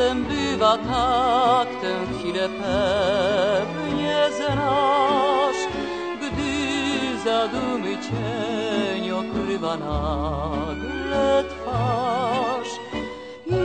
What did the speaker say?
Czasem bywa tak, tę chwilę pewnie znasz, gdy zadumy cień okrywa nagle twarz.